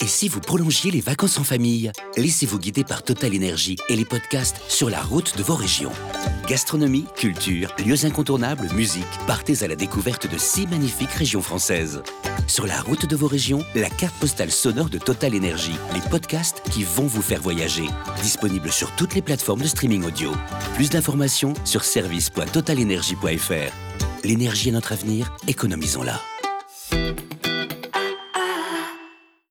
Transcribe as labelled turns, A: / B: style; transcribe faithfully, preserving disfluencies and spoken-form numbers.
A: Et si vous prolongiez les vacances en famille? Laissez-vous guider par Total Énergie et les podcasts sur la route de vos régions. Gastronomie, culture, lieux incontournables, musique, partez à la découverte de six magnifiques régions françaises. Sur la route de vos régions, la carte postale sonore de Total Énergie, les podcasts qui vont vous faire voyager. Disponible sur toutes les plateformes de streaming audio. Plus d'informations sur service point total énergie point f r. L'énergie est notre avenir, économisons-la.